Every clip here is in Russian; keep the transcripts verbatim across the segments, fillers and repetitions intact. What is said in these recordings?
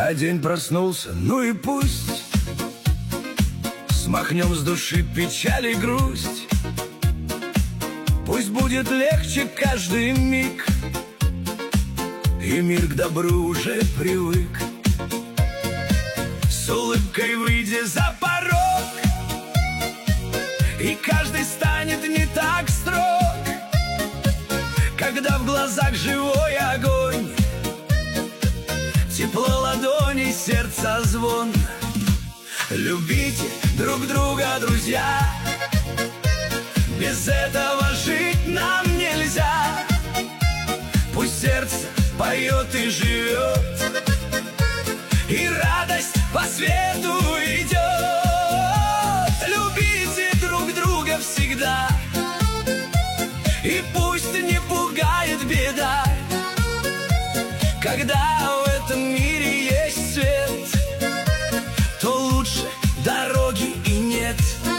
А день проснулся, ну и пусть. Смахнем с души печаль и грусть. Пусть будет легче каждый миг, и мир к добру уже привык. С улыбкой выйди за порог, и каждый станет не так строг, когда в глазах живой огонь, тепло ладоней, сердца звон. Любите друг друга, друзья, без этого жить нам нельзя. Пусть сердце поет и живет, и радость по свету идет. Любите друг друга всегда, и пусть не пугает беда, когда в этом мире есть свет, то лучше дороги и нет.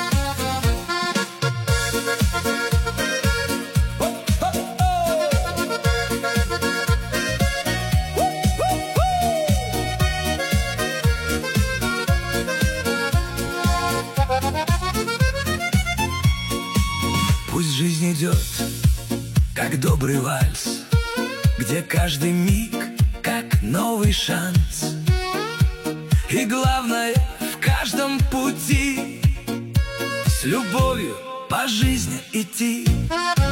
Пусть жизнь идет, как добрый вальс, где каждый миг, как новый шанс. И главное в каждом пути с любовью по жизни идти.